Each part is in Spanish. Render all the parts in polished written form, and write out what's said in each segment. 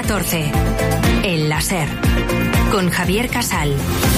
14. El láser. Con Javier Casal.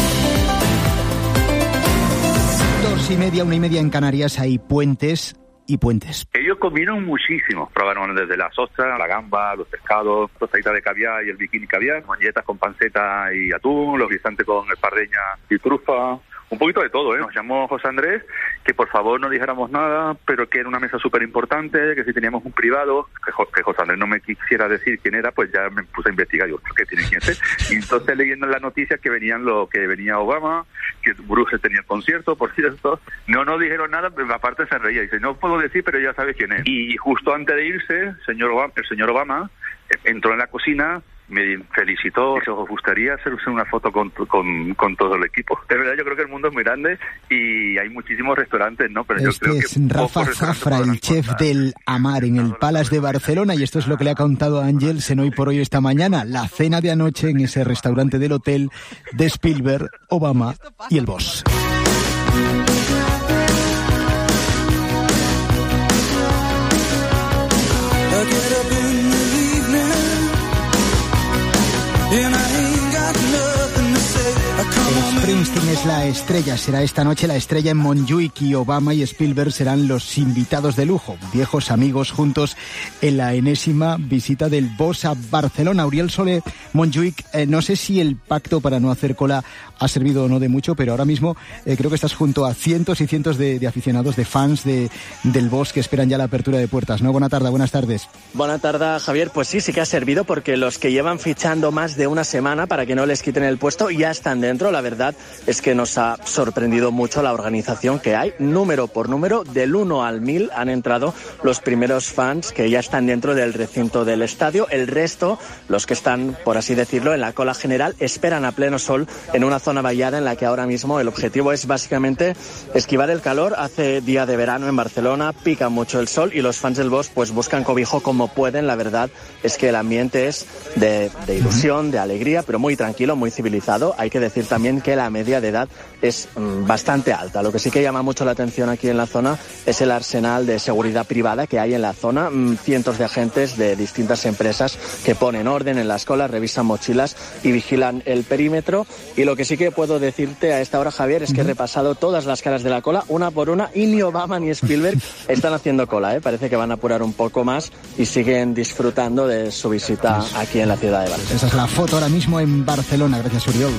2:30, 1:30 en Canarias. Hay puentes y puentes. Ellos comieron muchísimo. Probaron desde las ostras, la gamba, los pescados, tostaditas de caviar y el bikini caviar, molletas con panceta y atún, los guisantes con espardeña y trufa. Un poquito de todo, ¿eh? Nos llamó José Andrés, que por favor no dijéramos nada, pero que era una mesa súper importante, que si teníamos un privado, que José Andrés no me quisiera decir quién era, pues ya me puse a investigar, digo, ¿qué tiene quién ser? Y entonces leyendo en las noticias que venía Obama, que Bruce tenía el concierto, por cierto, no dijeron nada, pero aparte se reía, dice, no puedo decir, pero ya sabes quién es. Y justo antes de irse, el señor Obama entró en la cocina, me felicitó, si os gustaría hacerse una foto con todo el equipo. De verdad, yo creo que el mundo es muy grande y hay muchísimos restaurantes, ¿no? Pero yo creo que es Rafa Zafra, el chef del Amar en el Palace de Barcelona, y esto es lo que le ha contado a Ángels en Hoy por Hoy esta mañana. La cena de anoche en ese restaurante del hotel de Spielberg, Obama y el boss. Springsteen es la estrella, será esta noche la estrella en Montjuic, y Obama y Spielberg serán los invitados de lujo, viejos amigos juntos en la enésima visita del boss a Barcelona. Uriel Soler, Montjuic, no sé si el pacto para no hacer cola ha servido o no de mucho, pero ahora mismo creo que estás junto a cientos y cientos de aficionados, de fans del boss que esperan ya la apertura de puertas, ¿no? Buenas tardes. Buenas tardes, Javier. Pues sí que ha servido, porque los que llevan fichando más de una semana para que no les quiten el puesto ya están dentro. La verdad es que nos ha sorprendido mucho la organización que hay. Número por número, del 1 al 1000 han entrado los primeros fans que ya están dentro del recinto del estadio. El resto, los que están, por así decirlo, en la cola general, esperan a pleno sol en una zona vallada en la que ahora mismo el objetivo es básicamente esquivar el calor. Hace día de verano en Barcelona, pica mucho el sol y los fans del boss pues buscan cobijo como pueden. La verdad es que el ambiente es de ilusión, de alegría, pero muy tranquilo, muy civilizado. Hay que decir también que la media de edad es bastante alta. Lo que sí que llama mucho la atención aquí en la zona es el arsenal de seguridad privada que hay en la zona. Cientos de agentes de distintas empresas que ponen orden en las colas, revisan mochilas y vigilan el perímetro. Y lo que sí que puedo decirte a esta hora, Javier, es que he repasado todas las caras de la cola, una por una, y ni Obama ni Spielberg están haciendo cola, ¿eh? Parece que van a apurar un poco más y siguen disfrutando de su visita aquí en la ciudad de Barcelona. Esa es la foto ahora mismo en Barcelona. Gracias, Uriol.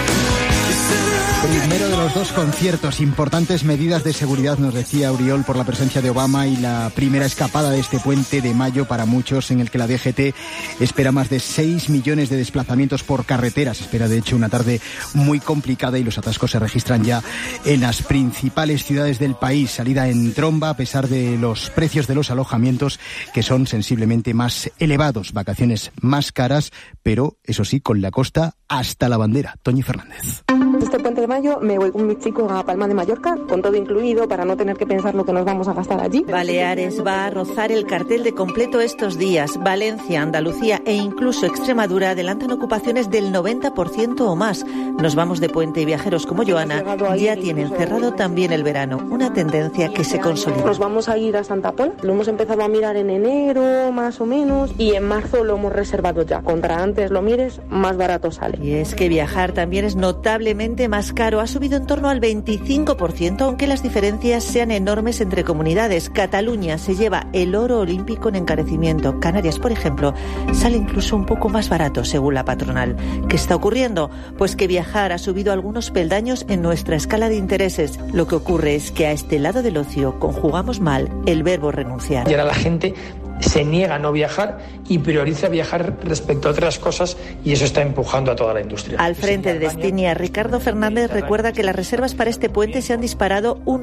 Primero de los dos conciertos, importantes medidas de seguridad, nos decía Uriol, por la presencia de Obama, y la primera escapada de este puente de mayo para muchos, en el que la DGT espera más de 6 millones de desplazamientos por carretera. Se espera, de hecho, una tarde muy complicada, y los atascos se registran ya en las principales ciudades del país. Salida en tromba a pesar de los precios de los alojamientos, que son sensiblemente más elevados. Vacaciones más caras, pero eso sí, con la costa hasta la bandera. Toñi Fernández. Este puente de mayo me voy con mis chicos a Palma de Mallorca, con todo incluido, para no tener que pensar lo que nos vamos a gastar allí. Baleares va a rozar el cartel de completo estos días. Valencia, Andalucía e incluso Extremadura adelantan ocupaciones del 90% o más. Nos vamos de puente, y viajeros como Joana ya tienen cerrado también el verano, una tendencia que se consolida. Nos vamos a ir a Santa Pola, lo hemos empezado a mirar en enero, más o menos, y en marzo lo hemos reservado ya. Contra antes lo mires, más barato sale. Y es que viajar también es notablemente más caro, ha subido en torno al 25%, aunque las diferencias sean enormes entre comunidades. Cataluña se lleva el oro olímpico en encarecimiento. Canarias, por ejemplo, sale incluso un poco más barato, según la patronal. ¿Qué está ocurriendo? Pues que viajar ha subido algunos peldaños en nuestra escala de intereses. Lo que ocurre es que a este lado del ocio conjugamos mal el verbo renunciar. Y ahora la gente se niega a no viajar y prioriza viajar respecto a otras cosas, y eso está empujando a toda la industria. Al frente de Destinia, Ricardo Fernández recuerda que las reservas para este puente se han disparado un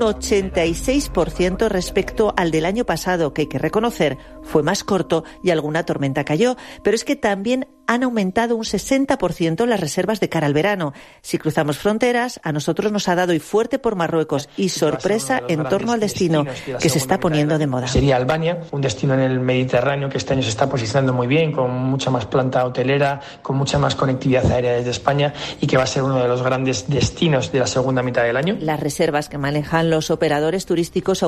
86% respecto al del año pasado, que hay que reconocer fue más corto y alguna tormenta cayó, pero es que también han aumentado un 60% las reservas de cara al verano. Si cruzamos fronteras, a nosotros nos ha dado y fuerte por Marruecos, y sorpresa en torno al destino que se está poniendo de moda. Sería Albania, un destino en el Mediterráneo que este año se está posicionando muy bien, con mucha más planta hotelera, con mucha más conectividad aérea desde España, y que va a ser uno de los grandes destinos de la segunda mitad del año. Las reservas que manejan los operadores turísticos